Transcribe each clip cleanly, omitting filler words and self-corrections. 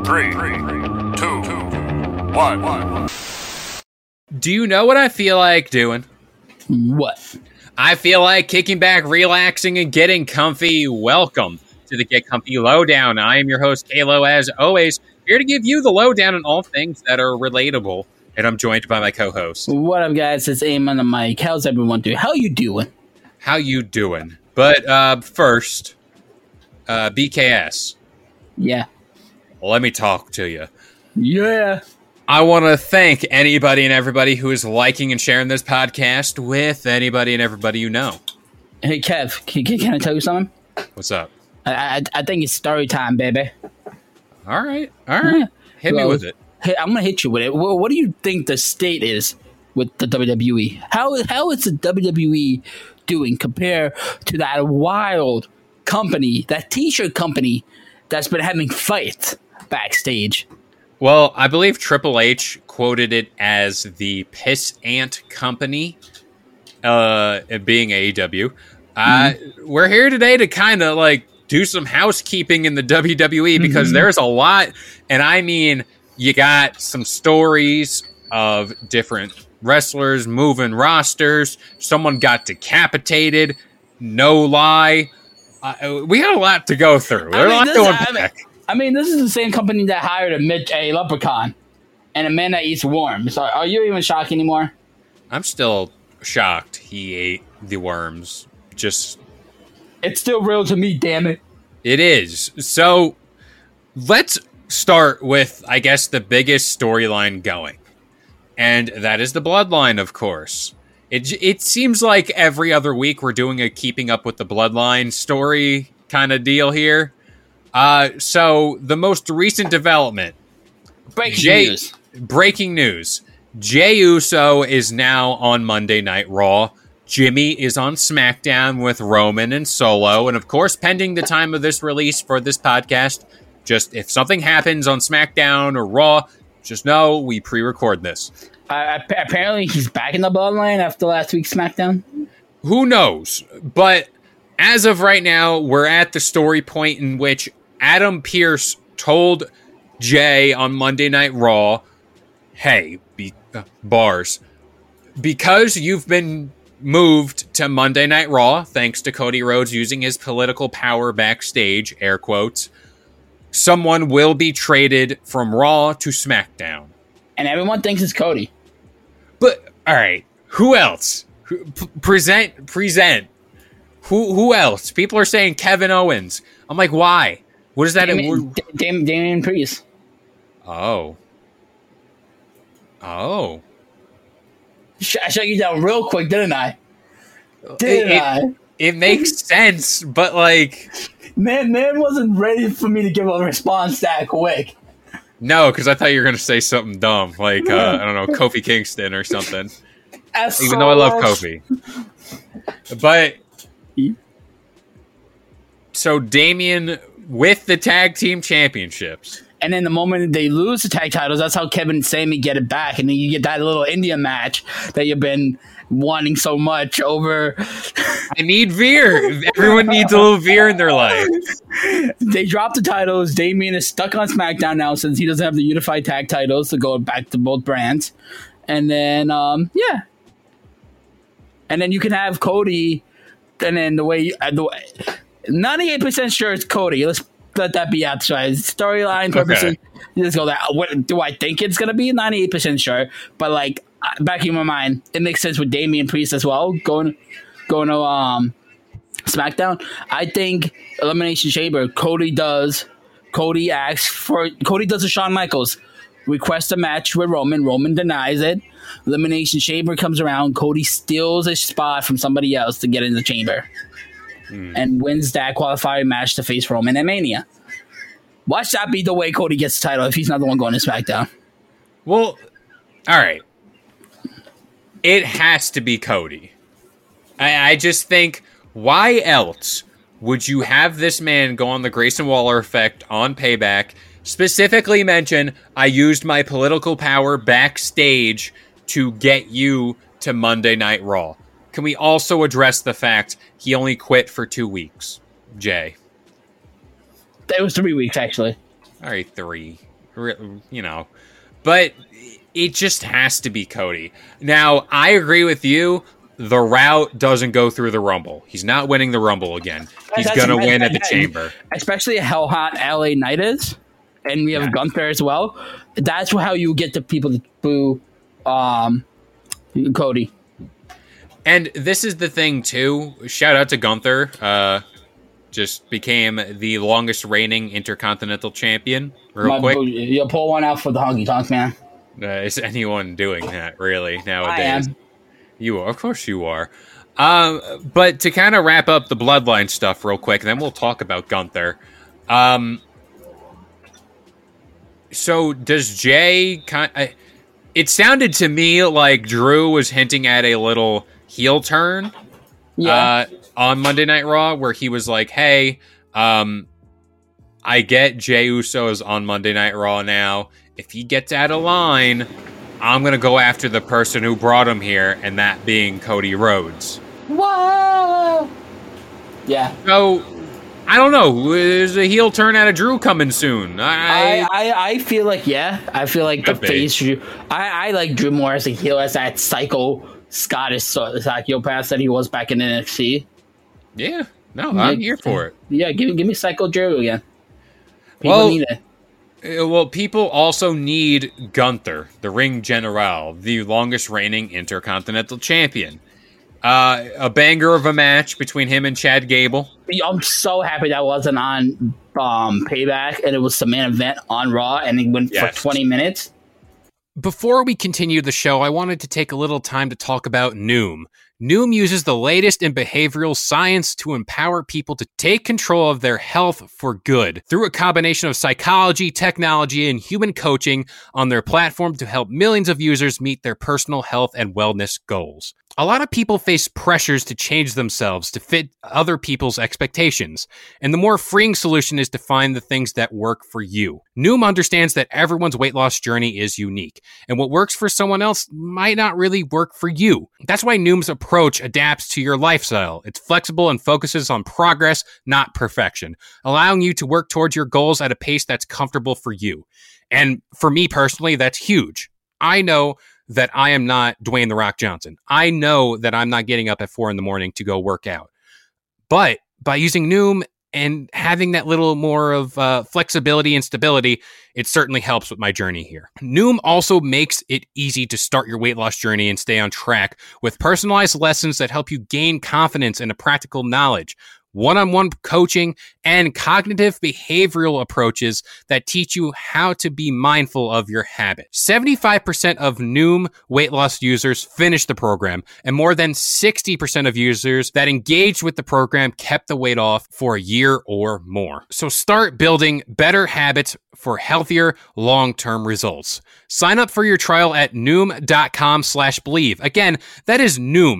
3, 2, 1. Do you know what I feel like doing? What? I feel like kicking back, relaxing, and getting comfy. Welcome to the Get Comfy Lowdown. I am your host, Kalo, as always, here to give you the lowdown on all things that are relatable. And I'm joined by my co-host. What up, guys? It's Aim on the mic. How's everyone doing? How you doing? How you doing? But first, BKS. Yeah. Let me talk to you. Yeah. I want to thank anybody and everybody who is liking and sharing this podcast with anybody and everybody you know. Hey, Kev, can I tell you something? What's up? I think it's story time, baby. All right. Hit me with it. Hey, I'm gonna hit you with it. What do you think the state is with the WWE? How is the WWE doing compared to that wild company, that T-shirt company that's been having fights backstage? Well, I believe Triple H quoted it as the Piss Ant Company, it being AEW. We're here today to kind of like do some housekeeping in the WWE because there's a lot, and I mean, you got some stories of different wrestlers moving rosters. Someone got decapitated. No lie. We got a lot to go through. There's a lot to unpack. I mean, this is the same company that hired a leprechaun and a man that eats worms. Are you even shocked anymore? I'm still shocked he ate the worms. It's still real to me, damn it. It is. So let's start with, I guess, the biggest storyline going. And that is the Bloodline, of course. It seems like every other week we're doing a keeping up with the Bloodline story kind of deal here. So the most recent development. Breaking news. Jey Uso is now on Monday Night Raw. Jimmy is on SmackDown with Roman and Solo. And of course, pending the time of this release for this podcast, just if something happens on SmackDown or Raw, just know we pre-record this. Apparently he's back in the Bloodline after last week's SmackDown. Who knows? But as of right now, we're at the story point in which Adam Pearce told Jey on Monday Night Raw, hey, bars, because you've been moved to Monday Night Raw, thanks to Cody Rhodes using his political power backstage, air quotes, someone will be traded from Raw to SmackDown. And everyone thinks it's Cody. But, all right, who else? Present. Who else? People are saying Kevin Owens. I'm like, why? What is that? Damian Priest. Oh. I shut you down real quick, didn't I? It makes sense, but like... Man wasn't ready for me to give a response that quick. No, because I thought you were going to say something dumb, like, I don't know, Kofi Kingston or something. Even though I love Kofi. But... So Damian with the tag team championships. And then the moment they lose the tag titles, that's how Kevin and Sami get it back. And then you get that little India match that you've been wanting so much over. I need Veer. Everyone needs a little Veer in their life. They dropped the titles. Damian is stuck on SmackDown now since he doesn't have the unified tag titles to go back to both brands. And then, yeah. And then you can have Cody. And then the way 98% sure it's Cody. Let's let that be outside storyline purposes. You just go that. What do I think it's gonna be? 98% sure, but like back in my mind, it makes sense with Damian Priest as well going to SmackDown. I think Elimination Chamber. Cody does a Shawn Michaels, requests a match with Roman. Roman denies it. Elimination Chamber comes around. Cody steals a spot from somebody else to get in the chamber. And wins that qualifying match to face Roman at Mania. Watch that be the way Cody gets the title if he's not the one going to SmackDown. Well, all right. It has to be Cody. I just think, why else would you have this man go on the Grayson Waller effect on Payback, specifically mention, I used my political power backstage to get you to Monday Night Raw? Can we also address the fact he only quit for 2 weeks, Jay? It was 3 weeks, actually. All right, 3. you know, but it just has to be Cody. Now, I agree with you. The route doesn't go through the Rumble. He's not winning the Rumble again. He's going to win at the Chamber. Especially how hot LA Knight is. And we have Gunther as well. That's how you get the people to boo Cody. And this is the thing, too. Shout out to Gunther. Just became the longest reigning Intercontinental Champion. Real quick. You'll pull one out for the honky tonk, man. Is anyone doing that, really, nowadays? I am. You are. Of course you are. But to kind of wrap up the Bloodline stuff real quick, then we'll talk about Gunther. So does Jay... it sounded to me like Drew was hinting at a little heel turn on Monday Night Raw, where he was like, hey, I get Jey Uso is on Monday Night Raw now. If he gets out of line, I'm going to go after the person who brought him here, and that being Cody Rhodes. Whoa! Yeah. So, I don't know. There's a heel turn out of Drew coming soon. I feel like, I feel like the face Drew. I like Drew more as a heel, as that psycho Scottish psychopath that he was back in NXT. Yeah. No, I'm here for it. Yeah, give me Psycho Drew again. People need it. Well, people also need Gunther, the Ring General, the longest reigning Intercontinental Champion. A banger of a match between him and Chad Gable. I'm so happy that wasn't on Payback, and it was the main event on Raw, and it went for 20 minutes. Before we continue the show, I wanted to take a little time to talk about Noom. Noom uses the latest in behavioral science to empower people to take control of their health for good through a combination of psychology, technology, and human coaching on their platform to help millions of users meet their personal health and wellness goals. A lot of people face pressures to change themselves to fit other people's expectations, and the more freeing solution is to find the things that work for you. Noom understands that everyone's weight loss journey is unique, and what works for someone else might not really work for you. That's why Noom's approach adapts to your lifestyle. It's flexible and focuses on progress, not perfection, allowing you to work towards your goals at a pace that's comfortable for you. And for me personally, that's huge. I know that I am not Dwayne The Rock Johnson. I know that I'm not getting up at 4 a.m. to go work out. But by using Noom and having that little more of flexibility and stability, it certainly helps with my journey here. Noom also makes it easy to start your weight loss journey and stay on track with personalized lessons that help you gain confidence and a practical knowledge, one-on-one coaching, and cognitive behavioral approaches that teach you how to be mindful of your habits. 75% of Noom weight loss users finished the program, and more than 60% of users that engaged with the program kept the weight off for a year or more. So start building better habits for healthier long-term results. Sign up for your trial at Noom.com/believe. Again, that is Noom,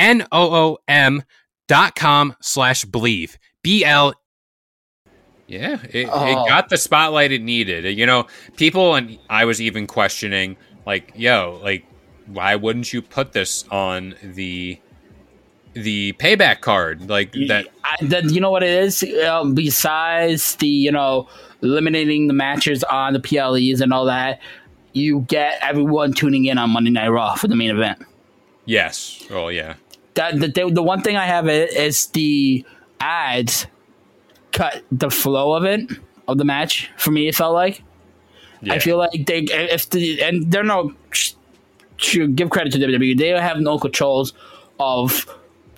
Noom.com/believe. BL. Yeah, it got the spotlight it needed. You know, people, and I was even questioning, like, why wouldn't you put this on the Payback card? Like that. You know what it is? Besides the, eliminating the matches on the PLEs and all that, you get everyone tuning in on Monday Night Raw for the main event. Yes. Oh, yeah. The one thing I have is the ads cut the flow of the match. For me, it felt like. Yeah. I feel like they're no, to give credit to WWE, they have no controls of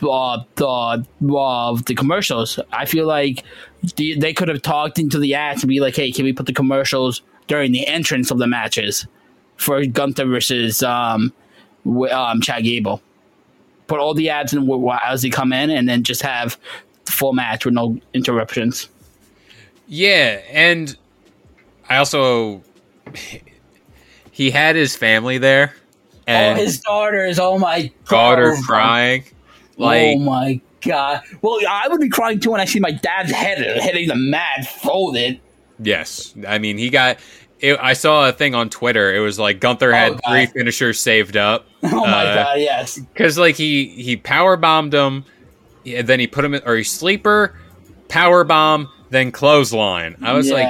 the commercials. I feel like they could have talked into the ads and be like, hey, can we put the commercials during the entrance of the matches for Gunther versus Chad Gable? Put all the ads in as they come in, and then just have the full match with no interruptions. Yeah, and I also he had his family there, and his daughters. Oh my daughter crying. Like, oh my god! Well, I would be crying too when I see my dad's head hitting the mat folded. Yes, I mean he got. I saw a thing on Twitter. It was like Gunther had 3 finishers saved up. Oh my god! Yes, because like he power bombed him, and then he put him in, or he sleeper, power bomb, then clothesline. I was like,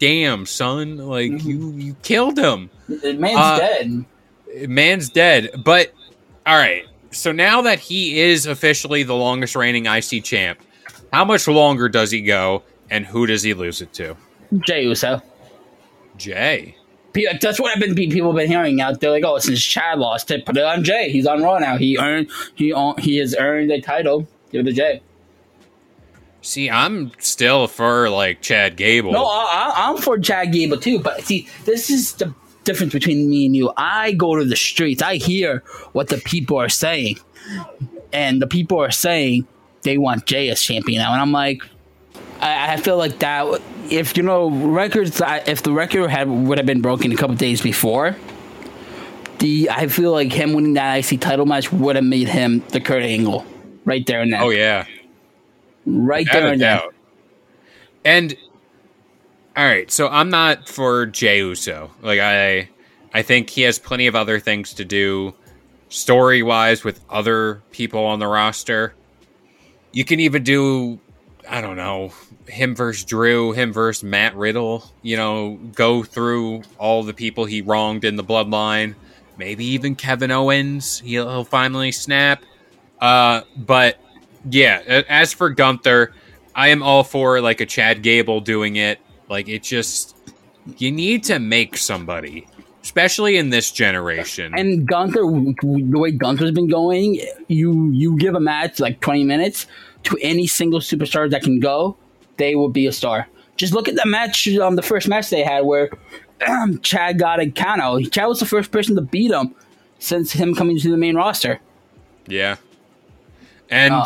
damn, son, like you killed him. The man's dead. Man's dead. But all right. So now that he is officially the longest reigning IC champ, how much longer does he go, and who does he lose it to? Jey Uso. Jay. That's what people have been hearing out there. Like, oh, since Chad lost it, put it on Jay. He's on Raw now. He has earned a title. Give it to Jay. See, I'm still for like Chad Gable. No, I'm for Chad Gable too. But see, this is the difference between me and you. I go to the streets. I hear what the people are saying, and the people are saying they want Jay as champion now. And I'm like, I feel like that. If records, if the record would have been broken a couple days before, I feel like him winning that IC title match would have made him the Kurt Angle right there and then. Oh yeah, right there and then. And all right, so I'm not for Jey Uso. Like I think he has plenty of other things to do, story wise, with other people on the roster. You can even do, I don't know, him versus Drew, him versus Matt Riddle, go through all the people he wronged in the bloodline. Maybe even Kevin Owens, he'll finally snap. But yeah, as for Gunther, I am all for like a Chad Gable doing it. Like it just, you need to make somebody, especially in this generation. And Gunther, the way Gunther's been going, you give a match like 20 minutes to any single superstar that can go, they will be a star. Just look at the match, the first match they had where Chad got a count out. Chad was the first person to beat him since him coming to the main roster. Yeah. And,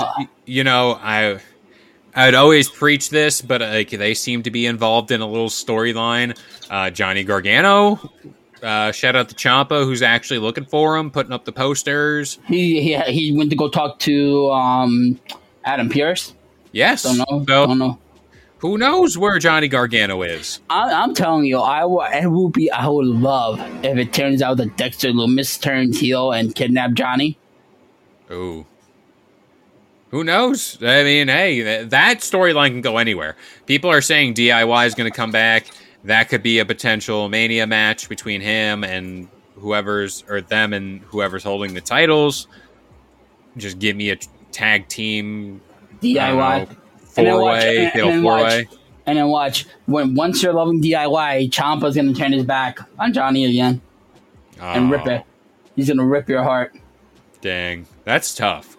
I'd always preach this, but they seem to be involved in a little storyline. Johnny Gargano, shout out to Ciampa, who's actually looking for him, putting up the posters. He went to go talk to Adam Pearce. Yes. Don't know. Who knows where Johnny Gargano is? I'm telling you, I would love if it turns out that Dexter Lumis turns heel and kidnap Johnny. Ooh. Who knows? I mean, hey, that storyline can go anywhere. People are saying DIY is going to come back. That could be a potential Mania match between him and whoever's holding the titles. Just give me a tag team DIY. Four-way. And then watch. Once you're loving DIY, Ciampa's going to turn his back on Johnny again. And rip it. He's going to rip your heart. Dang. That's tough.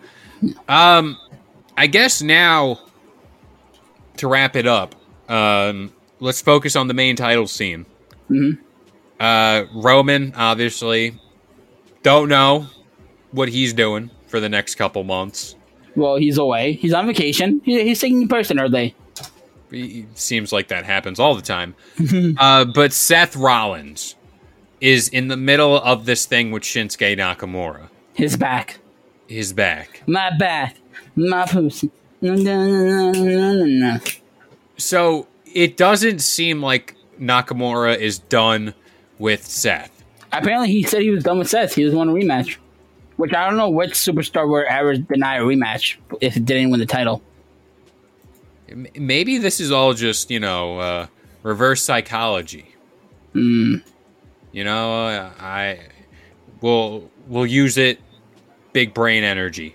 I guess now, to wrap it up, let's focus on the main title scene. Mm-hmm. Roman, obviously, don't know what he's doing for the next couple months. Well, he's away. He's on vacation. He's taking personally. It seems like that happens all the time. But Seth Rollins is in the middle of this thing with Shinsuke Nakamura. His back. My back. My pussy. So it doesn't seem like Nakamura is done with Seth. Apparently he said he was done with Seth. He doesn't want a rematch. Which I don't know which superstar would ever deny a rematch if it didn't win the title. Maybe this is all just, reverse psychology. Mm. We'll use it. Big brain energy.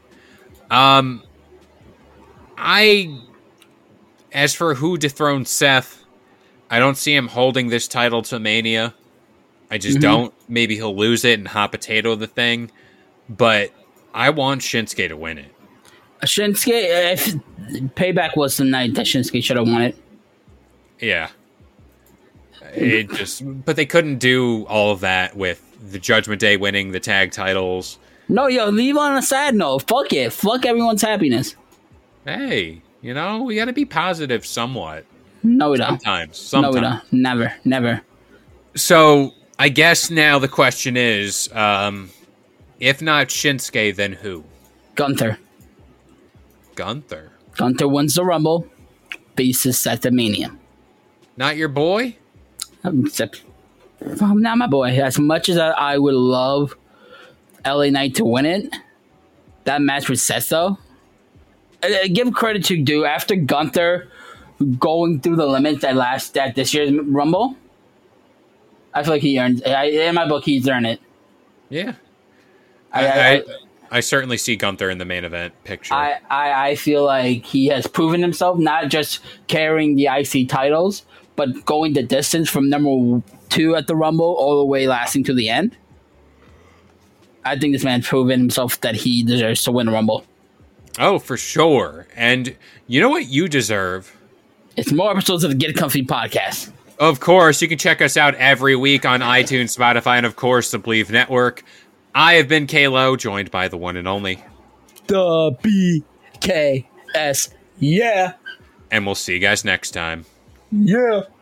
As for who dethroned Seth, I don't see him holding this title to Mania. I just don't. Maybe he'll lose it and hot potato the thing. But I want Shinsuke to win it. Shinsuke, Payback was the night that Shinsuke should have won it. Yeah. But they couldn't do all of that with the Judgment Day winning the tag titles. No, leave on a sad note. Fuck it. Fuck everyone's happiness. Hey, we got to be positive somewhat. No, we don't. Sometimes. No, we don't. Never. So, I guess now the question is, if not Shinsuke, then who? Gunther. Gunther wins the Rumble. Faces Seth at Mania. Not your boy? Not my boy. As much as I would love LA Knight to win it, that match with Seth, though, give credit to After Gunther going through the limits that this year's Rumble. I feel like he earned. In my book, he's earned it. Yeah. I certainly see Gunther in the main event picture. I feel like he has proven himself, not just carrying the IC titles, but going the distance from number 2 at the Rumble all the way lasting to the end. I think this man's proven himself that he deserves to win a Rumble. Oh, for sure. And you know what you deserve? It's more episodes of the Get Comfy podcast. Of course, you can check us out every week on iTunes, Spotify, and of course, the Believe Network. I have been Kalo, joined by the one and only... the BKS. Yeah. And we'll see you guys next time. Yeah.